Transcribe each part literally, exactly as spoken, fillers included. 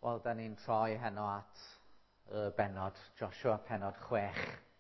Wel, da ni'n troi heno at y benod, Joshua penod chwech.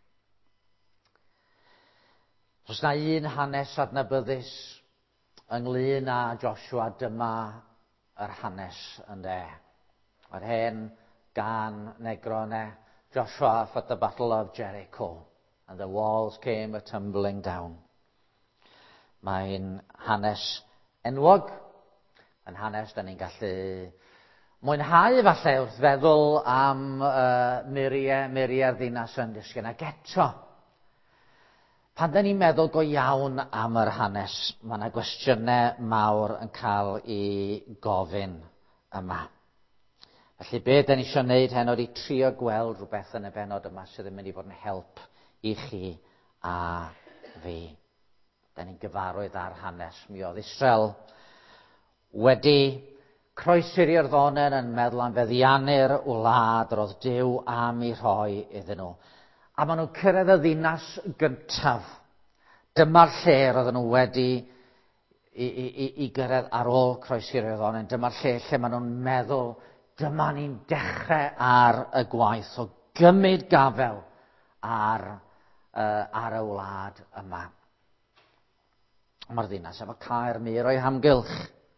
Os na un hanes adnabyddus ynglyn â Joshua, dyma yr hanes ynde. Yr hen gan negronau, Joshua fought the battle of Jericho, and the walls came a tumbling down. Mae'n hanes enwog, yn hanes da ni'n gallu mwynhau falle wrth feddwl am uh, muriau, muriau'r ddinas yn disgyn. Ac eto, pan da ni'n meddwl go iawn am yr hanes, mae yna gwestiynau mawr yn cael ei gofyn yma. Felly be da ni eisiau gwneud heno i trio gweld rhywbeth yn y benod yma sydd yn mynd i fod yn help i chi a fi. Da ni'n gyfarwydd ar hanes. Mi oedd Israel wedi croesiri'r ddonen yn meddwl am feddiannu'r wlad roedd Duw am ei rhoi iddyn nhw. A maen nhw'n cyrraedd y ddinas gyntaf. Dyma'r lle roedden nhw wedi i, i, i, i gyrraedd ar ôl croesiri'r ddonen. Dyma'r lle lle maen nhw'n meddwl dyma ni'n dechrau ar y gwaith o gymryd gafel ar, uh, ar y wlad yma. Mae'r ddinas efo caer mur o'i hamgylch.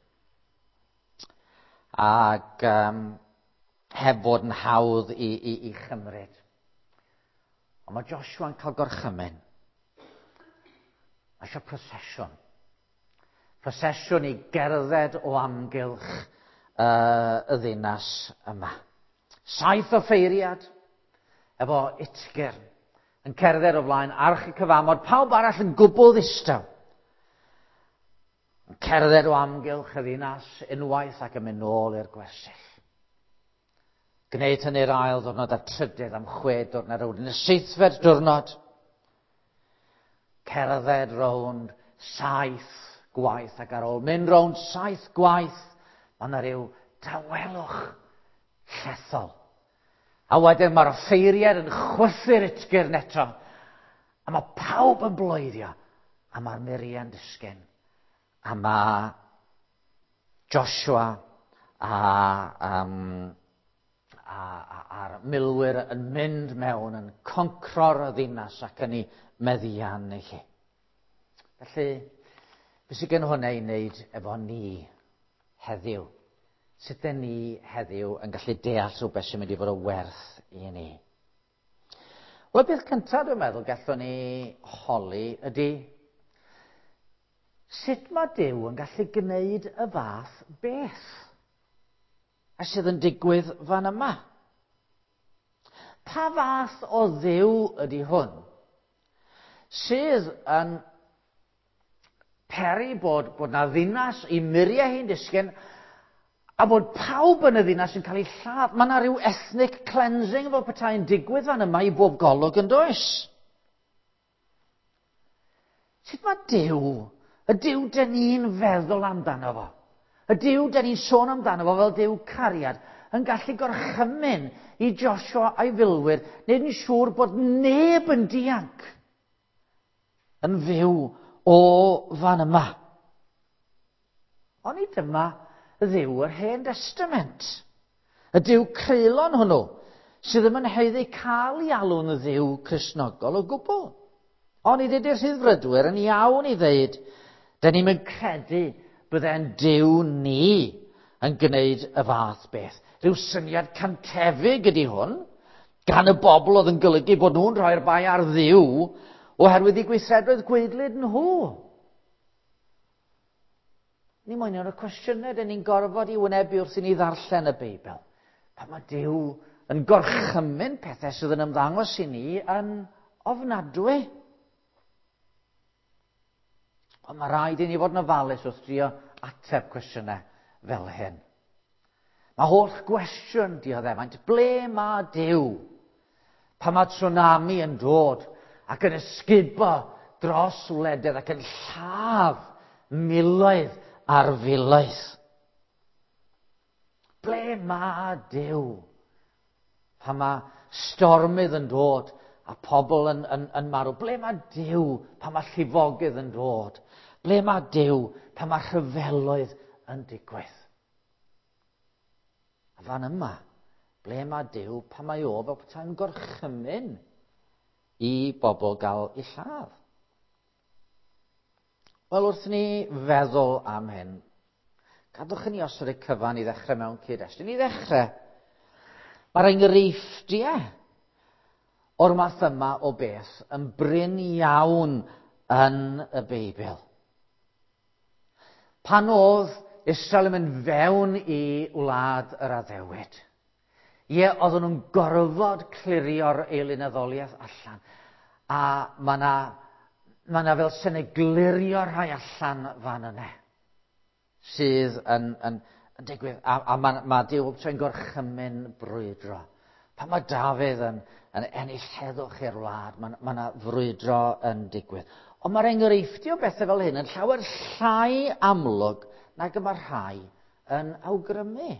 Ac um, heb fod yn hawdd i, i, i chymryd. Ond mae Joshua'n cael gorchymyn. Mae eisiau prosesiwn. Prosesiwn i gerdded o amgylch uh, y ddinas yma. Saith o ffeiriad efo utger yn cerdded o flaen arch y cyfamod. Pawb arall yn gwbl ddistaw. Yn cerdded o amgylch y ddinas unwaith ac yn mynd nôl i'r gwersyll. Gwneud hynny'r ail diwrnod a trydydd am chwe diwrnod ar ôl. Yn y seithfed diwrnod, cerdded rownd saith gwaith ac ar ôl. Mynd rownd saith gwaith, mae yna ryw dawelwch llethol. A wedyn mae'r ffeiriad yn chwythu'r utgyrn eto. A mae pawb yn bloeddio. A mae'r muriau'n disgyn. A mae Joshua a, um, a, a, a'r milwyr yn mynd mewn yn concro'r ddinas ac yn ei meddian i chi. Felly, beth sydd gen hwnna i wneud efo ni heddiw? Sut ydyn ni heddiw yn gallu deall rhywbeth sy'n mynd i fod o werth i ni? Wel, beth cyntaf dwi'n meddwl gallwn ni holi ydy sut mae Duw yn gallu gwneud y fath beth a sydd yn digwydd fan yma? Pa fath o Dduw ydy hwn sydd yn peri bod, bod na ddinas i muriau hi'n disgyn a bod pawb yn y ddinas yn cael ei lladd? Mae yna rhyw ethnic cleansing fel petai'n digwydd fan yma i bob golwg yn does? Sut mae Duw, y Duw dyn ni'n feddwl amdano fo, y Duw dyn ni'n sôn amdano fo fel Duw cariad, yn gallu gorchymyn i Joshua a'i filwyr, wneud yn siŵr bod neb yn dianc yn fyw o fan yma. Ond i dyma y Dduw yr Hen Testament. Y Duw creulon hwnnw, sydd ddim yn heiddi cael ei alw'n y Dduw Cristnogol o gwbl. Ond i dydy'r Rhyddfrydwyr yn iawn i ddeud, dyn ni'n credu byddai'n Duw ni yn gwneud y fath beth. Rhyw syniad cantefig ydy hwn, gan y bobl oedd yn golygu bod nhw'n rhoi'r bai ar Dduw oherwydd i gweithredoedd gweidlyd nhw. Ni moyn o'r cwestiynau dyn ni'n gorfod i wynebu wrth i ni ddarllen y Beibl. Pa mae Duw yn gorchymyn pethau sydd yn ymddangos i ni yn ofnadwy. Ond mae rhaid i ni fod yn ofalus wrth drio ateb cwestiynau fel hyn. Mae holl gwestiwn dioddefant, ble mae Duw? Pa mae tsunami yn dod ac yn esgubo dros wledydd ac yn lladd miloedd ar filoedd. Ble mae Duw? Pa mae stormydd yn dod a pobl yn, yn, yn marw. Ble mae Duw? Pa mae llifogydd yn dod? Ble mae Duw? Pa mae rhyfeloedd yn digwydd? A A fan yma, ble mae Duw, pan mae o fel petai'n gorchymyn i bobl gael eu lladd. Wel, wrth ni feddwl am hyn, gadwch yn ni osod y cyfan i ddechrau mewn cyd-destun. I ddechrau, mae'r enghreifftiau o'r math yma o beth yn brin iawn yn y Beibl. Pan oedd Israel yn mynd fewn i wlad yr Addewid, ie, oedden nhw'n gorfod clirio'r eilynyddoliaeth allan. A mae yna ma yna fel sy'n eglirio rhai allan fan yna, sydd yn, yn, yn digwydd. A, a mae ma Duw yn gorchymyn brwydro. Pan mae Dafydd yn, yn ennill heddwch i'r wlad, mae ma yna frwydro yn digwydd. Ond mae'r enghreifftiau o bethau fel hyn yn llawer llai amlwg nag y mae rhai yn awgrymu.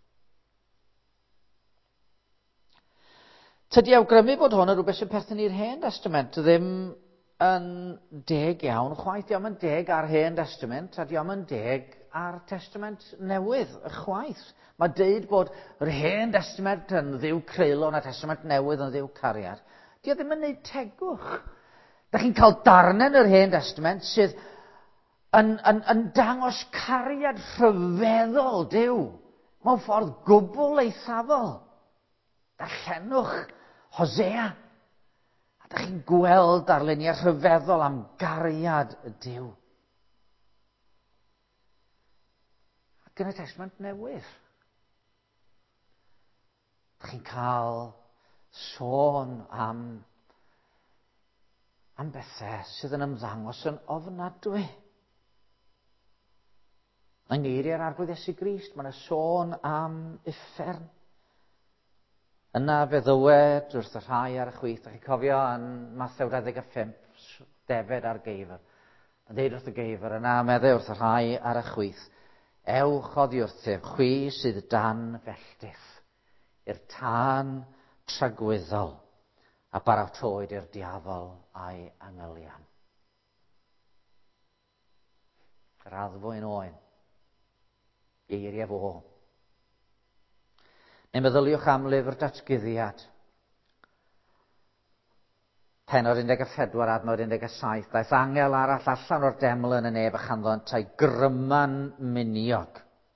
Tydi awgrymu bod hwn yn rhywbeth sy'n perthyn i'r Hen Testament ddim yn deg iawn chwaith. Diom yn deg ar Hen Testament a diom yn deg ar Testament Newydd y chwaith. Mae deud bod yr Hen Testament yn dduw creulon a Testament Newydd yn dduw cariad. Dio ddim yn neud tegwch. Da chi'n cael darnen yr Hen Testament sydd yn, yn, yn dangos cariad rhyfeddol Duw mewn ffordd gwbl eithafol. Darllenwch Hosea. A da chi'n gweld darluniau rhyfeddol am gariad y Duw. Ac yn y Testament Newydd, da chi'n cael sôn am, am bethau sydd yn ymddangos yn ofnadwy. Yng ngeiriau'r arglwydd Iesu Grist, mae yna sôn am uffern. Yna fe ddywed wrth y rhai ar y chwith. Da chi'n cofio yn Mathew dau ddeg pump, defed ar geifr. Yn deud wrth y geifr, yna meddai wrth y rhai ar y chwith. Ewch oddi wrthyf, chwi sydd dan felltith, i'r tân tragwyddol, a baratoed i'r diafol a'i angylion. Yr addfwyn oen, geiriau fo. Neu meddyliwch am lyfr datguddiad. Pennod un deg pedwar adnod un deg saith. Daeth angel arall allan o'r deml yn y neb a chanddo'n tai gryman miniog.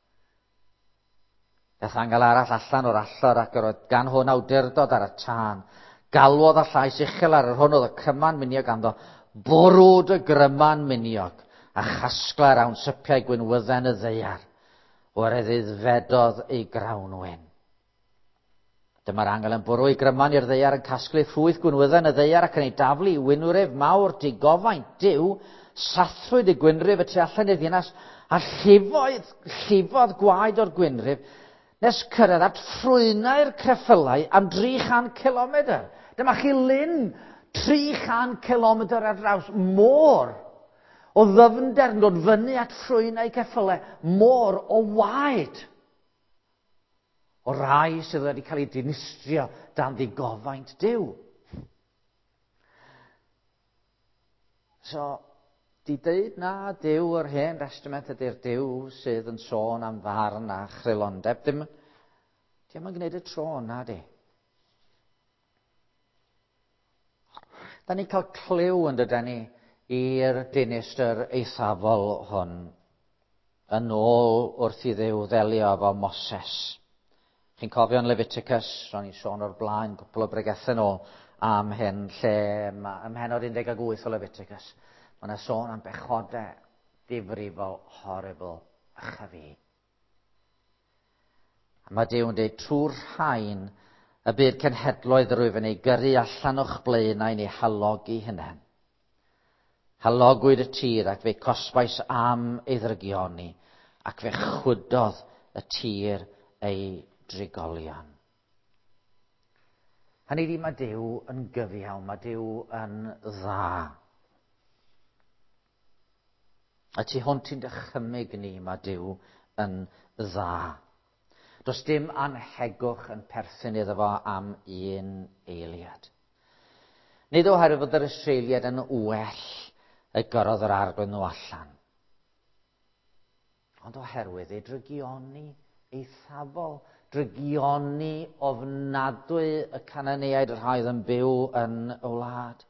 Daeth angel arall allan o'r allor ac yr oedd gan hwn awdurdod ar y tân. Galwodd a llais uchel ar yr hwn oedd y cyman miniog ganddo. Bwrwd y gryman miniog a chasgla'r awnsypiau gwynwydden y ddeiar. O'r eddyddfedodd ei grawnwyn. Dyma'r angel yn bwrw ei gryman i'r ddeiar yn casglu ffrwyth gwynwydden y ddeiar ac yn ei daflu i wynwrif mawr digofaint Duw, sathwyd y gwynrif y tu allan i'r ddinas a llifodd, llifodd gwaed o'r gwynrif nes cyrraedd at ffrwynau'r ceffylau am dri chan kilometr. Dyma chi lyn tri chan kilometr ar draws môr o ddyfnder yn dod fyny at ffrwynau ceffylau, môr o waed. O rai sydd wedi cael ei dinistrio dan ddigofaint Duw. So, di deud na Duw yr Hen Testament ydy'r Duw sydd yn sôn am farn a chrylondeb. Dim, dim yn gwneud y tro na di. Da ni'n cael cliw yn dydyn ni i'r dinistyr eithafol hwn yn ôl wrth i Dduw ddelio efo Moses. Chi'n cofio yn Leviticus, ro'n i'n sôn o'r blaen, cwpl o bregethau nôl am hyn, lle ym mhenod un deg wyth o Leviticus, mae yna sôn am bechodau difrifol, horrible, a chyfi. A mae Duw'n dweud trwy'r rhain y bydd cenhedloedd yr wyf yn ei gyrru allan o'ch blaenau neu halogi hynny. Halogwyd y tir ac fe cosbais am ei ddrygioni ac fe chwydodd y tir ei drigolion. Hynny di mae Duw yn gyfiawn, mae Duw yn dda. A tu hwnt i'n dychymyg ni, mae Duw yn dda. Does dim anhegwch yn perthyn iddo fo am un eiliad. Nid oherwydd bod yr Israeliad yn well y gyrrodd yr arglwydd nhw allan, ond oherwydd ei drygioni eithafol drygioni ofnadwy y Cananeaid yr rhai oedd yn byw yn y wlad.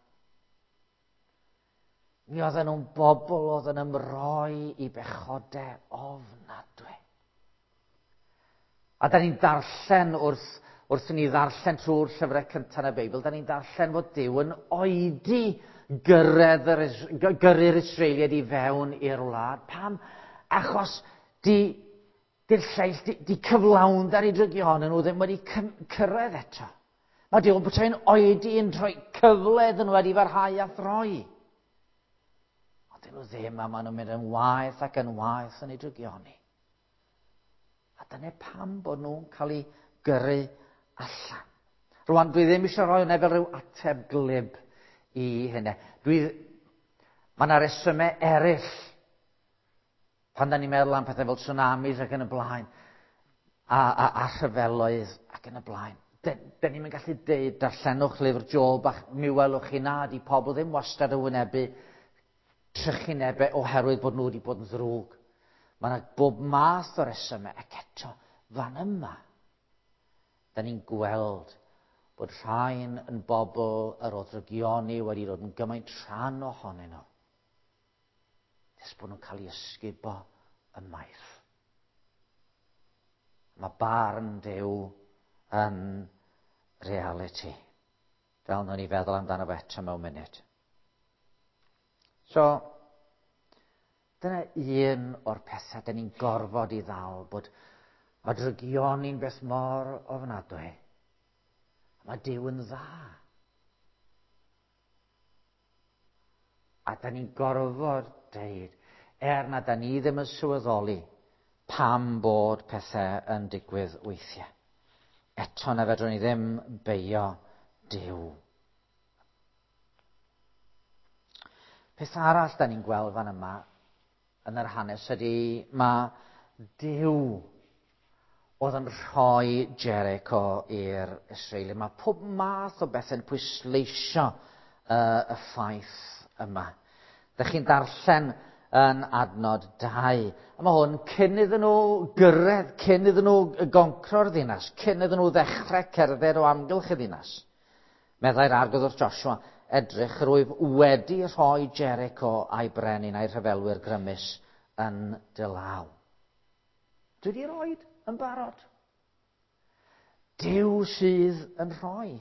Mi oedden nhw'n bobl oedd yn ymroi i bechodau ofnadwy. A da ni'n darllen wrth, wrth ni ddarllen trwy'r llyfrau cyntaf y Beibl, da ni'n darllen fod Duw yn oedi gyrraedd yr, gyrru'r Israeliad i fewn i'r wlad. Pam? Achos di, di'r lleill, di, di cyflawnder i drygion nhw ddim wedi cyrraedd eto. Mae Duw yn bod yn oedi yn rhoi cyfle iddyn nhw wedi farhau a throi. Ond dyn nhw ddim, a maen nhw'n mynd yn waeth ac yn waeth yn ei drygioni. A dyna pam bod nhw'n cael ei gyrru allan. Rwan, dwi ddim eisiau rhoi hwnna fel rhyw ateb glib i hynny. Dwi, mae yna resymau eraill pan da ni'n meddwl am pethau fel tsunamis ac yn y blaen, a, a, a rhyfeloedd ac yn y blaen. Da, da ni'n gallu deud, darllenwch lyfr Job, ac mi welwch chi na, di pobl ddim wastad o wynebu trychinebau oherwydd bod nhw wedi bod yn ddrwg. Mae yna bob math o resymau, ac eto, fan yma, da ni'n gweld bod rhain yn bobl yr o drygioni wedi dod yn gymaint rhan ohonyn nhw. Nes bod nhw'n cael ei ysgubo y maith. Mae barn Duw yn reality. Fel nhw'n ni feddwl amdano fe eto mewn munud. So, dyna un o'r pethau da ni'n gorfod i ddal, bod mae drygioni'n beth mor ofnadwy. Mae Duw yn dda. A da ni'n gorfod deud, er na da ni ddim yn sylweddoli pam bod pethau yn digwydd weithiau. Eto na fedrwn ni ddim beio Duw. Peth arall da ni'n gweld fan yma yn yr hanes ydy mae Duw oedd yn rhoi Jericho i'r Israeli. Mae pob math o bethau'n pwysleisio uh, y ffaith yma. Dych chi'n darllen yn adnod dau. A mae hwn cyn iddyn nhw gyrraedd, cyn iddyn nhw goncro'r ddinas, cyn iddyn nhw ddechrau cerdded o amgylch y ddinas. Meddai'r argydd wrth Joshua, edrych rwyf wedi rhoi Jericho a'i brenin a'i rhyfelwyr grymus yn dy law. Dwi wedi rhoi yn barod. Duw sydd yn rhoi.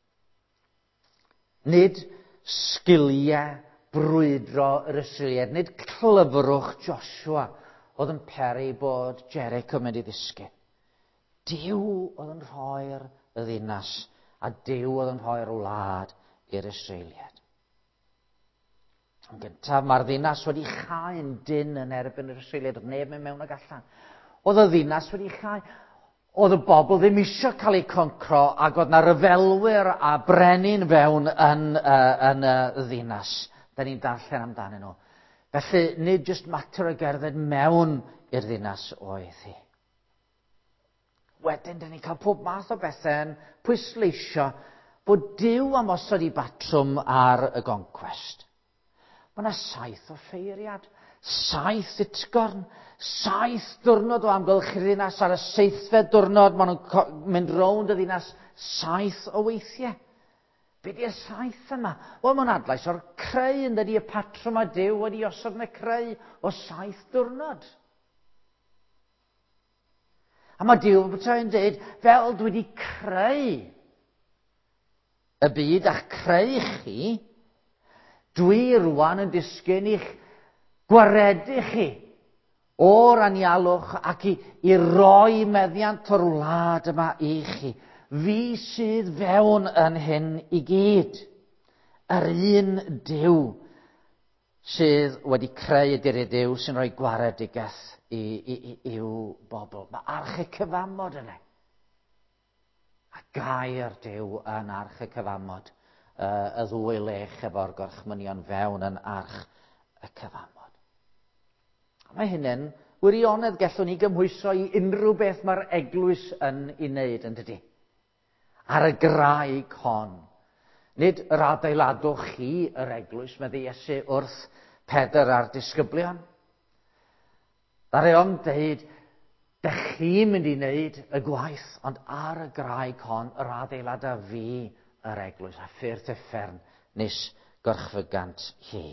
Nid sgiliau brwydro yr Israeliad, nid clyfrwch Joshua oedd yn peri bod Jericho mynd i ddisgyn. Duw oedd yn rhoi'r ddinas, a Duw oedd yn rhoi'r wlad i'r Israeliad. Yn gyntaf, mae'r ddinas wedi chau'n dyn yn erbyn yr Israeliad, oedd neb yn mewn ag allan. Oedd y ddinas wedi chau. Oedd y bobl ddim eisiau cael eu concro, ac oedd na ryfelwyr a brenin fewn yn, uh, yn y uh, ddinas. Da ni'n darllen amdanyn nhw. Felly, nid jyst mater o gerdded mewn i'r ddinas oedd hi. Wedyn, da ni'n cael pob math o bethau'n pwysleisio bod Duw am osod i batrwm ar y goncwest. Mae yna saith o ffeiriad, saith utgorn, saith diwrnod o amgylch y ddinas, ar y seithfed diwrnod maen nhw'n mynd rownd y ddinas saith o weithiau. Be di'r saith yma? Wel, mae'n adlais o'r creu yn dydi y patrwm a Duw wedi osod yn y creu o saith diwrnod. A mae Duw yn dweud, fel dwi wedi creu y byd a'ch creu chi, dwi rwan yn disgyn i'ch gwaredu chi o'r anialwch ac i, i roi meddiant o'r wlad yma i chi. Fi sydd fewn yn hyn i gyd. Yr un Duw sydd wedi creu y diri Duw sy'n rhoi gwaredigeth i, i, i, i'w bobl. Mae arch y cyfamod yna. A gair Duw yn arch y cyfamod. Uh, y ddwy lech efo'r gorchmynion fewn yn arch y cyfamod. A mae hynny'n wirionedd gallwn ni gymhwyso i unrhyw beth mae'r eglwys yn ei wneud, yn dydi? Ar y graig hon. Nid yr adeiladwch chi yr eglwys, medde Iesu wrth Pedr a'r disgyblion. Ddaru o'n deud, Dych chi'n mynd i wneud y gwaith, ond ar y graig hon, yr adeilad a fi, yr eglwys, a ffyrdd effern nes gorchfygant hi.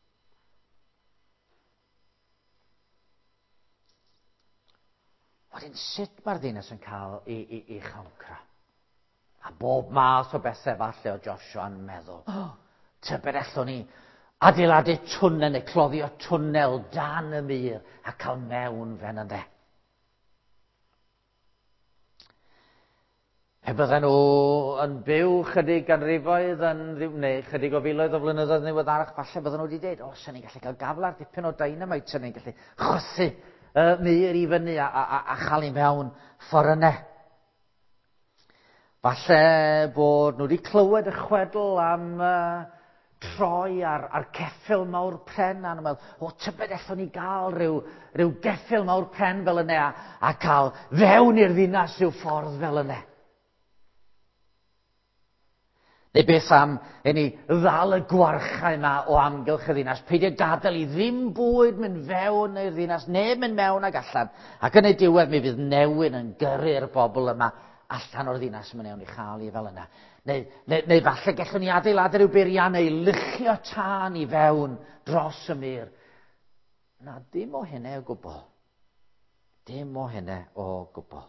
Wedyn, sut mae'r ddinas yn cael ei, ei, ei chawncra? A bob math o bethau falle o Joshua yn meddwl, oh, tybed allwn ni adeiladu twnnel neu cloddio twnnel dan y mur a cael mewn fen yna. Pe bydden nhw yn byw chydig ganrifoedd yn, neu chydig o filoedd o flynyddoedd ddiweddarach, falle bydden nhw wedi dweud, o, sy'n ni'n gallu cael gaflar dipyn o dynamite, sy'n ni'n gallu chwythu y mur i fyny a, a, a chael ei mewn ffordd yna. Falle bod nhw wedi clywed y chwedl am uh, troi ar, ar geffyl mawr pren, a nhw'n meddwl, o, tybed allwn ni gael rhyw, rhyw geffyl mawr pren fel yna, a, a cael fewn i'r ddinas rhyw ffordd fel yna. Neu beth am i ni ddal y gwarchau yma o amgylch y ddinas, peidio gadael i ddim bwyd mynd fewn i'r ddinas, neu mynd mewn ag allan, ac yn ei diwedd mi fydd newyn yn gyrru'r bobl yma allan o'r ddinas mynd mewn i chael i fel yna. Neu, neu, neu falle gallwn ni adeiladu rhyw beirian neu luchio tân i fewn dros y mur. Na, dim o hynny o gwbl. Dim o hynny o gwbl.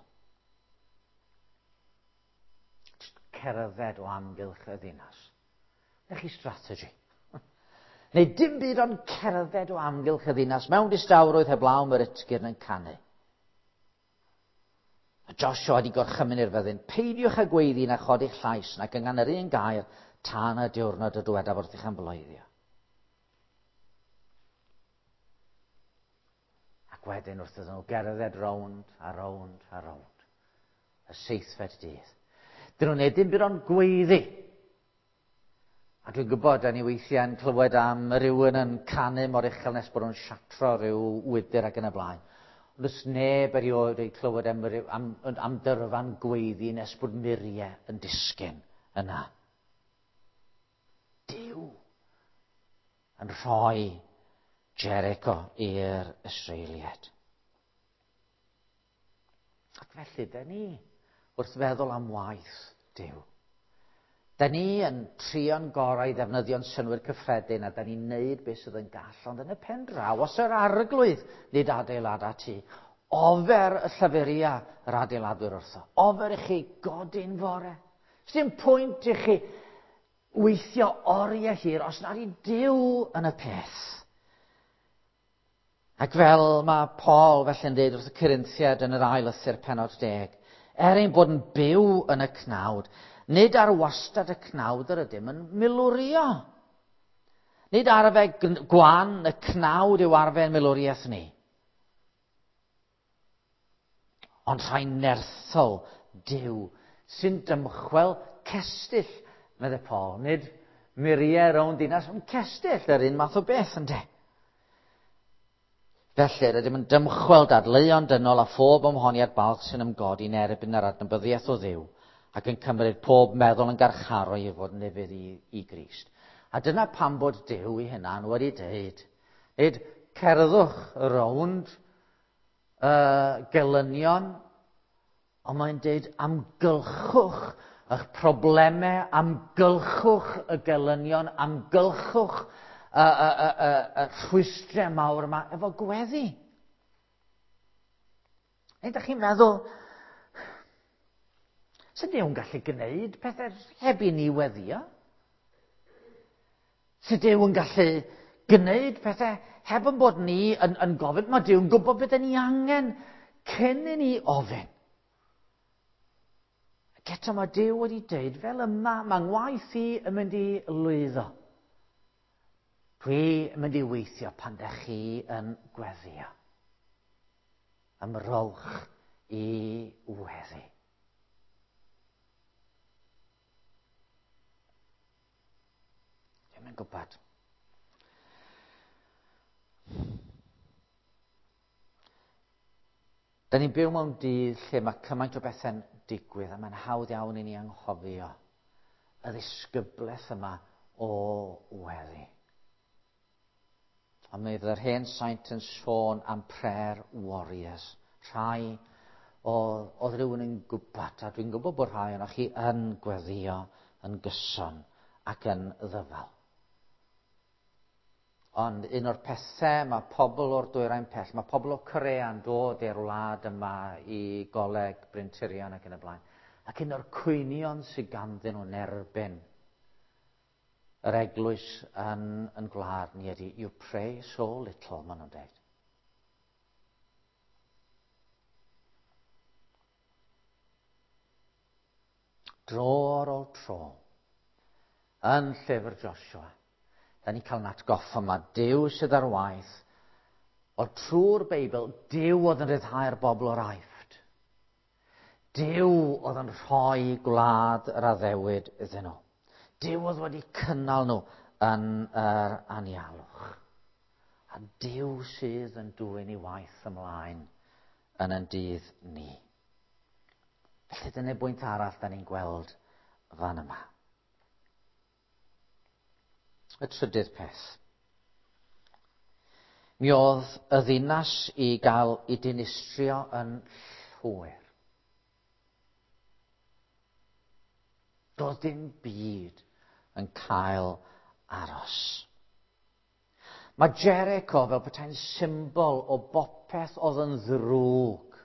Cerdded o amgylch y ddinas. Na chi strategi. Neu dim byd ond cerdded o amgylch y ddinas mewn distawrwydd heblaw mae'r utgyrn yn canu. Joshua wedi gorchymyn i'r fyddin, peidiwch â gweiddi na chodi'ch llais nac yngan yr un gair tan y diwrnod y dywedaf wrth i'ch ymbloeddio. Ac wedyn wrth iddyn nhw gerdded rownd a rownd a rownd. Y seithfed dydd. Dyn nhw'n edrych byd o'n gweiddi. A dwi'n gwybod, da ni weithiau yn clywed am rhywun yn canu mor uchel nes bod nhw'n siatro rhyw wydr ac yn y blaen. Ond oes neb erioed ei clywed am, am, am dyrfan gweiddi nes bod muriau yn disgyn yna. Duw yn rhoi Jericho i'r Israeliad. Ac felly, da ni wrth feddwl am waith Duw. Da ni yn trio'n gorau i ddefnyddio'n synwyr cyffredin a da ni'n neud beth sydd yn gall, ond yn y pen draw, os yr arglwydd nid adeilad ati, ofer y llyfuria yr adeiladwyr wrtho. Ofer i chi godi'n fore. Sdim pwynt i chi weithio oriau hir os nad i Duw yn y peth. Ac fel mae Paul felly'n dweud wrth y Corinthiad yn yr ail lythyr pennod deg, er ein bod yn byw yn y cnawd, nid ar wastad y cnawd yr ydym yn milwrio. Nid arfer gwan y cnawd yw arfer milwriaeth ni. Ond rhai nerthol Duw sy'n dymchwel cestyll, medde Paul. Nid muriau rownd dinas, ond cestyll yr un math o beth ynddo. Felly, rydym yn dymchwel dadleuon dynol a phob ymhoniad balch sy'n ymgodi yn erbyn yr adnabyddiaeth o Dduw, ac yn cymryd pob meddwl yn garcharw i fod yn nefydd i, i Grist. A dyna pam bod Duw i hynna'n wedi dweud, nid cerddwch rownd uh, gelynion, ond mae'n dweud amgylchwch eich problemau, amgylchwch y gelynion, amgylchwch y, y, y, y, y rhwystrau mawr yma efo gweddi. Neu ydych chi'n meddwl, sy'n Duw'n gallu gwneud pethau heb i ni weddio? Sy'n Duw'n gallu gwneud pethau heb yn bod ni yn, yn gofyn, mae Duw'n gwybod beth ni angen cyn i ni ofyn. Ac eto mae Duw wedi dweud fel yma, mae ngwaith i yn mynd i lwyddo. Dwi yn mynd i weithio pan dych chi yn gweddio. Ymrowch i weddi. Dwi'n gwybod. Da ni'n byw mewn dydd lle mae cymaint o bethau'n digwydd a mae'n hawdd iawn i ni anghofio y ddisgyblaeth yma o weddi. Ond mi fydd yr hen saint yn sôn am prayer warriors, rhai oedd, oedd rhywun yn gwybod, a dwi'n gwybod bod rhai o'ch chi yn gweddio yn gyson ac yn ddyfal. Ond un o'r pethau mae pobl o'r dwyrain pell, mae pobl o Corea'n dod i'r wlad yma i goleg Bryn Tirion ac yn y blaen. Ac un o'r cwynion sydd ganddyn nhw'n erbyn yr eglwys yn, yn gwlad ni ydy, you pray so little, maen nhw'n dweud. Dro ar ôl tro, yn llyfr Joshua, da ni'n cael yn atgoffa yma, Duw sydd ar waith, o trwy'r Beibl, Duw oedd yn ryddhau'r bobl o'r Aifft. Duw oedd yn rhoi gwlad yr addewid iddyn nhw. Duw oedd wedi cynnal nhw yn yr anialwch. A Duw sydd yn dwyn ei waith ymlaen yn yn dydd ni. Felly dyna bwynt arall da ni'n gweld fan yma. Y trydydd peth. Mi oedd y ddinas i gael ei dinistrio yn llwyr. Doedd dim byd yn cael aros. Mae Jericho fel petai'n symbol o bopeth oedd yn ddrwg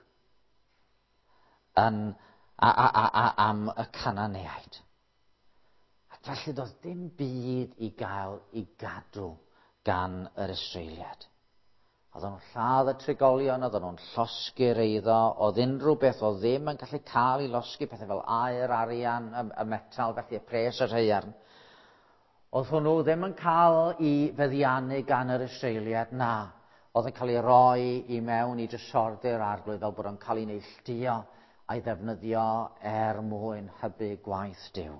yn, a, a, a, a, am y Cananeaid. Ac felly doedd dim byd i gael i gadw gan yr Israeliad. Oedden nhw'n lladd y trigolion, oedden nhw'n llosgu'r eiddo, oedd unrhyw beth oedd ddim yn gallu cael ei losgu, pethau fel aer, arian, y, y metal, felly y pres y rhaearn. Oedd hwnnw ddim yn cael ei feddiannu gan yr Israeliad, na. Oedd yn cael ei roi i mewn i drysordi'r arglwydd fel bod yn cael ei neilltuo a'i ddefnyddio er mwyn hybu gwaith Duw.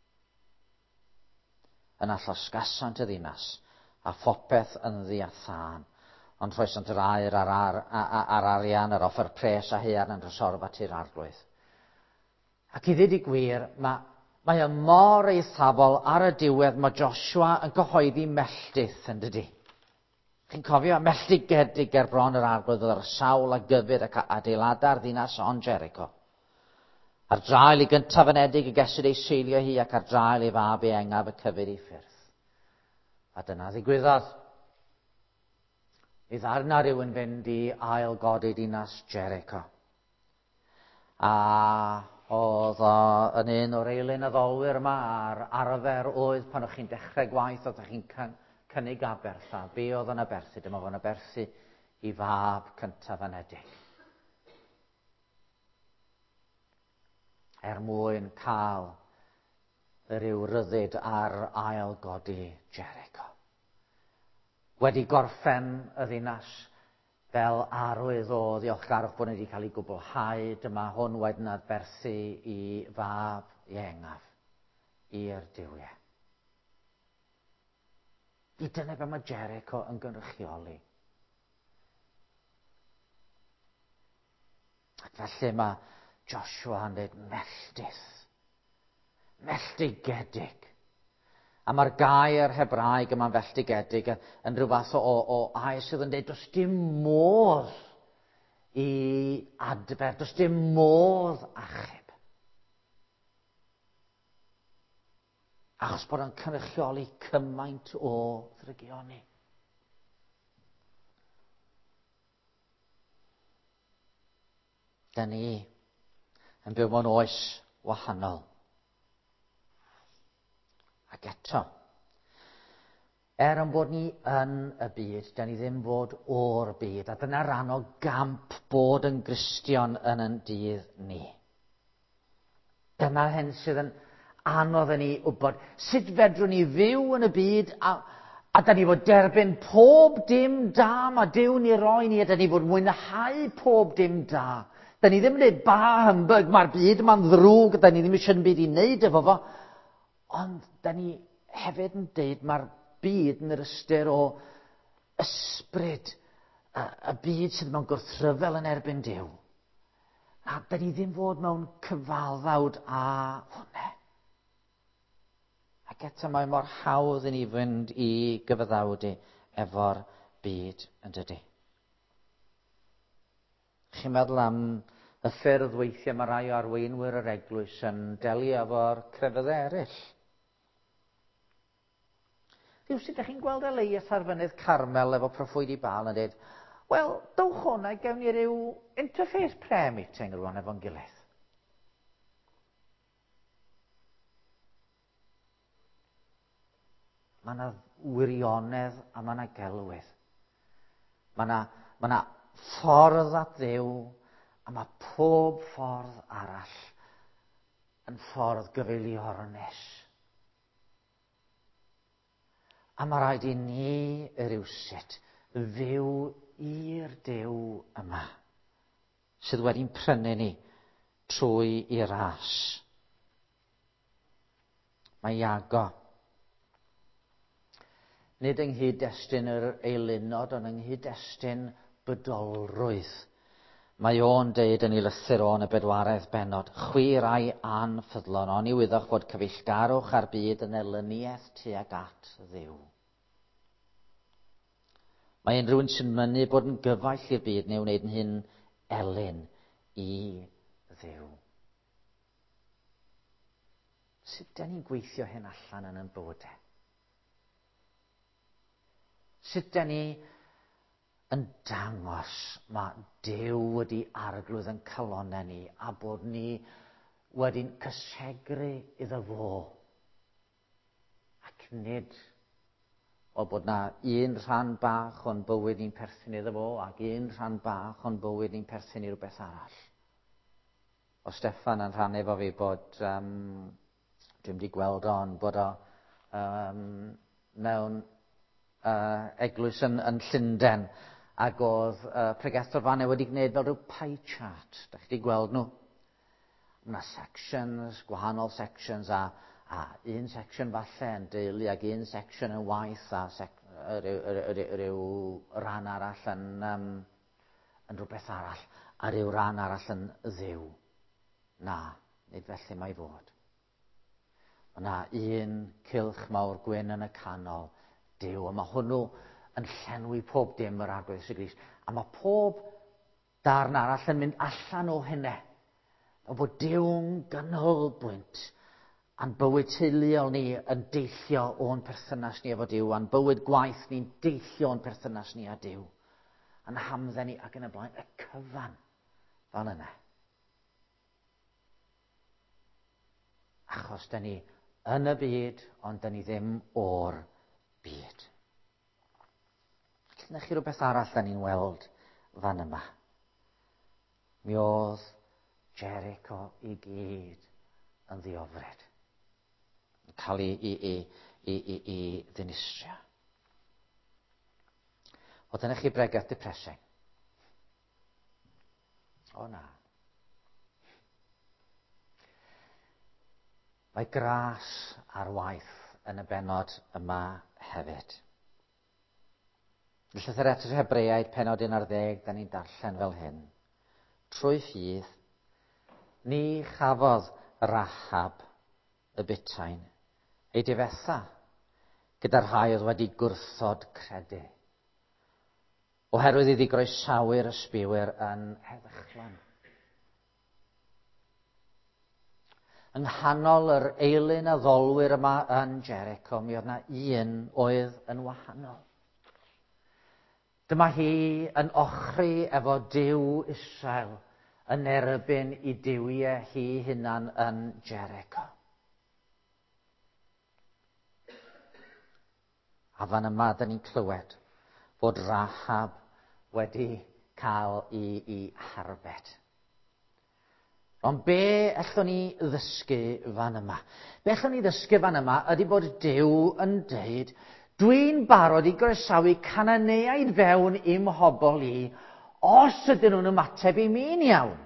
Yna llosgasant y ddinas, a phopeth yn ddi a thân, ond rhoesant yr aer ar, ar, ar, ar arian, yr offer pres a haearn yn rysorfa ti'r arglwydd. Ac i ddweud i gwir, mae, mae y mor eithafol ar y diwedd mae Joshua yn cyhoeddi melltith yn dydy. Chi'n cofio melltigedig ger bron yr arglwydd oedd ar sawl a gyfyd ac adeilada'r ddinas o'n Jericho. Ar draul ei gyntaf yn edig y gesed ei seilio hi ac ar draul ei fab ei engaf y cyfyd ei ffyrdd. A dyna ddigwyddodd. I ddarna rhywun fynd i ail godi dinas Jericho. A oedd o yn un o'r eilyn addolwyr yma a'r arfer oedd pan o'ch chi'n dechrau gwaith, oedd chi'n cynnig abertha. Be oedd yn aberthu? Dyma fo'n aberthu i fab cyntaf yn edig. Er mwyn cael ryw ryddid ar ail godi Jericho. Wedi gorffen y ddinas fel arwydd o ddiolchgarwch bod wedi cael ei gwblhau, dyma hwn wedyn adberthu i fab iengaf i'r diwiau. I dyna be mae Jericho yn gynrychioli. Ac felly mae Joshua yn dweud melltith, melltigedig. A mae'r gair Hebraeg yma'n felltigedig yn rhyw fath o, o air sydd yn dweud, does dim modd i adfer, does dim modd achub. Achos bod yn cynrychioli cymaint o ddrygioni. Da ni yn byw mewn oes wahanol. Ac eto, er yn bod ni yn y byd, da ni ddim fod o'r byd, a dyna ran o gamp bod yn Gristion yn yn dydd ni. Dyna hyn sydd yn anodd yn ni wybod sut fedrwn ni fyw yn y byd a, a da ni fod derbyn pob dim da mae Duw ni roi ni, a da ni fod mwynhau pob dim da. Da ni ddim yn dweud ba hymbyd, mae'r byd yma'n ddrwg, da ni ddim eisiau byd i wneud efo fo. Ond da ni hefyd yn dweud mae'r byd yn yr ystyr o ysbryd, y, y byd sydd mewn gwrthryfel yn erbyn Duw. A da ni ddim fod mewn cyfalddawd a hwnne. Ac eto mae mor hawdd i ni fynd i gyfaddawdu efo'r byd yn dydy. Chi'n meddwl am y ffyrdd weithiau mae rai o arweinwyr yr eglwys yn delio efo'r crefyddau eraill. Rhyw sut ydych chi'n gweld Elias ar fynydd Carmel efo proffwyd i Baal yn dweud, wel, dowch hwnna i gewn ni ryw interface prayer meeting rwan efo'n gilydd. Mae yna wirionedd a mae yna gelwydd. Mae yna, mae yna ffordd at Dduw a mae pob ffordd arall yn ffordd gyfeilior nes. A mae rhaid i ni rywsut fyw i'r Duw yma sydd wedi'n prynu ni trwy i ras. Mae Iago nid yng nghyd-destun yr eilunod, ond yng nghyd-destun bydolrwydd. Mae o'n deud yn ei lythyr o yn y bedwaredd bennod, chwi rai anffyddlon, ond i wyddwch fod cyfeillgarwch ar byd yn elyniaeth tuag at Dduw. Mae unrhyw un sy'n mynnu bod yn gyfaill i'r byd neu wneud yn hyn elyn i Dduw. Sut da ni'n gweithio hyn allan yn ein bywydau? Sut da ni yn dangos mae Duw wedi arglwydd yn calonnau ni a bod ni wedi'n cysegru iddo fo ac nid o bod na un rhan bach o'n bywyd ni'n perthyn iddo fo ac un rhan bach o'n bywyd ni'n perthyn i rhywbeth arall. O Steffan yn rhannu efo fi bod um, dwi'n wedi gweld o'n bod o um, mewn uh, eglwys yn, yn Llundain ac oedd uh, pregetho'r fanau wedi gwneud fel rhyw pie chart. Da chi wedi gweld nhw? Yna sections, gwahanol sections a a un section falle yn deulu ac un section yn waith a sec, ryw, ryw, ryw ran arall yn, um, yn rhywbeth arall a ryw ran arall yn Dduw. Na, nid felly mae fod. Mae yna un cylch mawr gwyn yn y canol, Duw, a mae hwnnw yn llenwi pob dim yr arglwydd Iesu Grist. A mae pob darn arall yn mynd allan o hynny. O bod Duw'n ganolbwynt a'n bywyd teuluol ni yn deillio o'n perthynas ni efo Duw, a'n bywyd gwaith ni'n deillio o'n perthynas ni â Duw, a'n hamdden ni ac yn y blaen, y cyfan fel yna. Achos da ni yn y byd, ond da ni ddim o'r byd. Cynnech chi rhywbeth arall da ni'n weld fan yma. Mi oedd Jericho i gyd yn ddiofred. Cael ei, ei, ei, ei, ei, ei ddinistrio. O dyna chi bregaeth depressing. O na. Mae gras ar waith yn y bennod yma hefyd. Yn llythyr at yr Hebreaid pennod un ar ddeg, da ni'n darllen fel hyn. Trwy ffydd, ni chafodd Rahab y bytain ei difetha gyda rhai oedd wedi gwrthod credu, oherwydd iddi groesawu'r ysbywyr yn heddychlon. Yng nghanol yr eilyn a ddolwyr yma yn Jericho, mi oedd yna un oedd yn wahanol. Dyma hi yn ochri efo Duw Israel yn erbyn i duwiau hi hunan yn Jericho. A fan yma, da ni'n clywed bod Rahab wedi cael ei, ei harbed. Ond be allwn ni ddysgu fan yma? Be allwn ni ddysgu fan yma ydy bod Duw yn deud, dwi'n barod i groesawu Cananeaid fewn i'm hobol i, os ydyn nhw'n ymateb i mi'n iawn.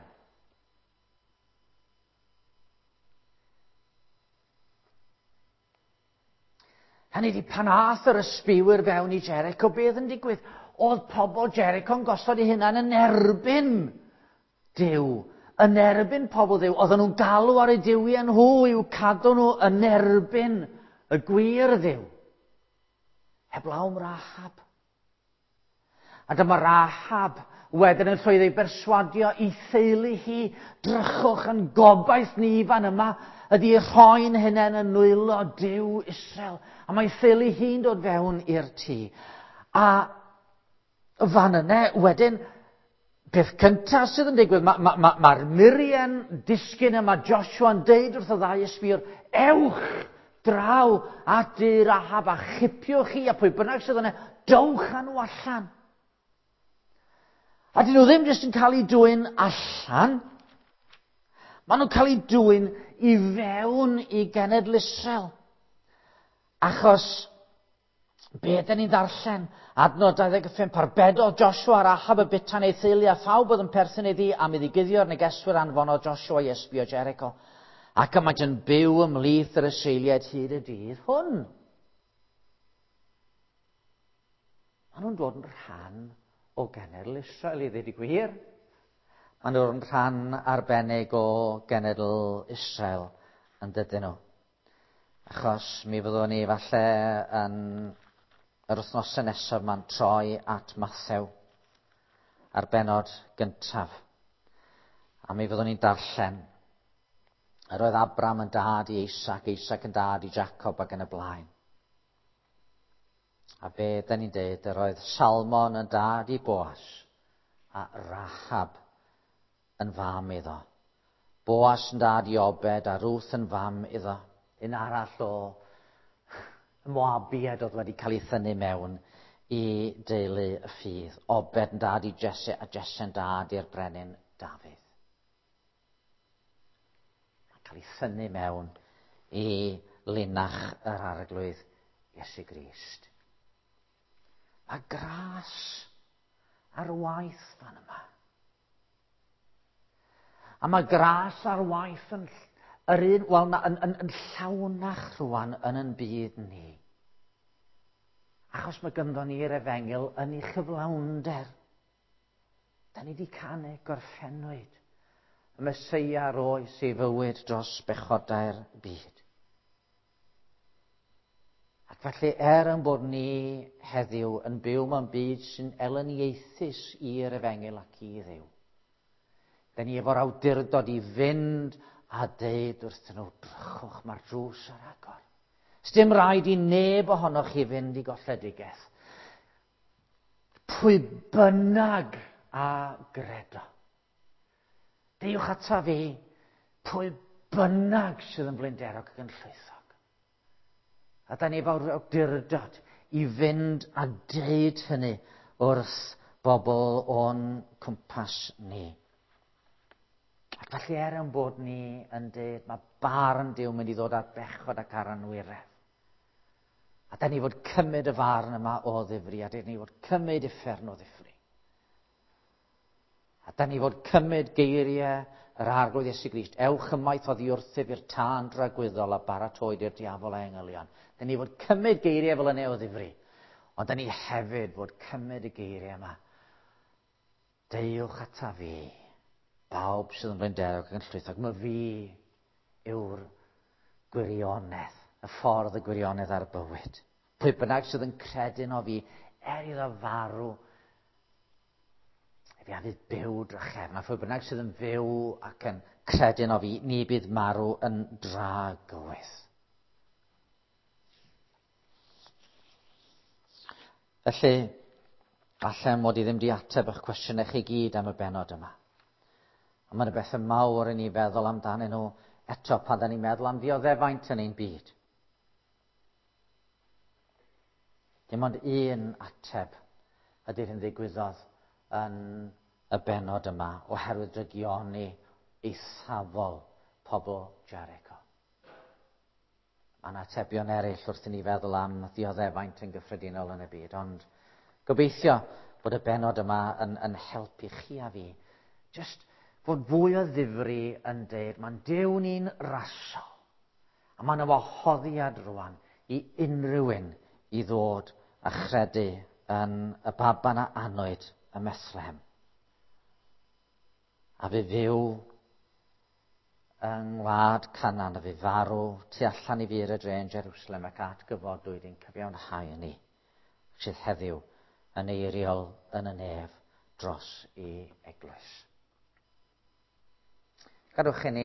Hynny ydi, pan ath yr ysbywyr fewn i Jericho, beth yn digwydd? Oedd pobl Jericho'n gosod eu hunan yn erbyn Duw, yn erbyn pobl Duw. Oedden nhw'n galw ar eu duwiau nhw i'w cadw nhw yn erbyn y gwir Dduw. Heblaw am Rahab. A dyma Rahab wedyn yn llwyddo i berswadio i theulu hi, drychwch yn gobaith ni fan yma, ydy rhoi'n hunain yn nwylo Duw Israel. A mae theulu hi'n dod fewn i'r tŷ. A fan yna, wedyn, peth cyntaf sydd yn digwydd, mae'r ma, ma, ma Miriam disgyn yma, Joshua'n deud wrth y ddau ysbïwr, ewch draw at dy Rahab a chipiwch chi, a pwy bynnag sydd yna, dowch â nhw allan. A dyn nhw ddim jyst yn cael ei dwyn allan, maen nhw'n cael ei dwyn i fewn i genedl Israel. Achos, be ydyn ni'n ddarllen? Adnod dau ddeg pump, arbedodd Joshua a Rahab y bitan ei theulu a phawb oedd yn perthyn iddi am iddi guddio'r negeswyr anfonodd Joshua i ysbïo Jericho. Ac yma yn byw ymhlith yr Israeliaid hyd y dydd hwn. Maen nhw'n dod yn rhan o genedl Israel, i ddweud y gwir. Maen nhw'n rhan arbennig o genedl Israel yn dydyn nhw. Achos mi fyddwn ni falle yn yr wythnosau nesaf ma'n troi at Mathew ar benod gyntaf. A mi fyddwn ni'n darllen yr oedd Abram yn dad i Isaac, Isaac yn dad i Jacob ac yn y blaen. A be da ni'n deud, yr oedd Salmon yn dad i Boas a Rahab yn fam iddo. Boas yn dad i Obed a Ruth yn fam iddo. Un arall o Moabiad oedd wedi cael ei thynnu mewn i deulu y ffydd. Obed yn dad i Jesse a Jesse yn dad i'r brenin Dafydd. Mae'n cael ei thynnu mewn i linach yr arglwydd Iesu Grist. Mae gras ar waith fan yma. A mae gras ar waith yn yr un, wel, yn, yn, yn llawnach rwan yn yn byd ni. Achos mae gynddon ni'r efengil yn ei chyflawnder. Da ni wedi canu gorffennwyd. Y Meseia ar oes ei fywyd dros bechodau'r byd. Ac felly er yn bod ni heddiw yn byw mewn byd sy'n elyniaethus i'r efengil ac i Dduw. Da ni efo'r awdurdod i fynd a deud wrthyn nhw, drychwch, mae'r drws ar agor. Sdim rhaid i neb ohonoch chi fynd i golledigaeth. Pwy bynnag a gredo. Deiwch ata fi, pwy bynnag sydd yn blinderog ac yn llwythog. A da ni efo'r awdurdod i fynd a deud hynny wrth bobl o'n cwmpas ni. Ac felly er yn bod ni yn dweud mae barn Duw mynd i ddod ar bechod ac ar anwiredd. A da ni fod cymryd y farn yma o ddifri, a da ni fod cymryd uffern o ddifri. A da ni fod cymryd geiriau yr arglwydd Iesu Grist, ewch ymaith oddi wrthyf i'r tân dragwyddol a baratoed i'r diafol a englynion. Da ni fod cymryd geiriau fel yna o ddifri, ond da ni hefyd fod cymryd y geiriau yma. Deiwch ata fi, bawb sydd yn blinderog ac yn llwythog, mae fi yw'r gwirionedd, y ffordd y gwirionedd ar bywyd. Pwy bynnag sydd yn credyn o fi, er iddo farw, fi a fydd byw drychefn, a pwy bynnag sydd yn fyw ac yn credyn o fi, ni bydd marw yn dra gywydd. Felly, falle mod i ddim di ateb eich cwestiynau chi gyd am y benod yma. Ond mae'n beth yn mawr i ni feddwl amdanyn nhw eto pan da ni'n meddwl am ddioddeffaint yn ein byd. Dim ond un ateb ydy'r hyn ddigwyddodd yn y benod yma oherwydd rygioni eithafol pobl Jericho. Mae'n atebion eraill wrth i ni feddwl am ddioddeffaint yn gyffredinol yn y byd, ond gobeithio bod y benod yma yn, yn helpu chi a fi. Just fod fwy o ddifri yn deud, mae'n Duw ni'n rasol. A mae'n wahoddiad rwan i unrhyw un i ddod a chredu yn y baban a anwyd y Methlehem. A fe fyw yng ngwlad Canan, a fe farw tu allan i fur y drên Jerusalem ac at gyfodwyd i'n cyfiawnhau ni, sydd heddiw yn eiriol yn y nef dros ei eglwys. Gadwch i ni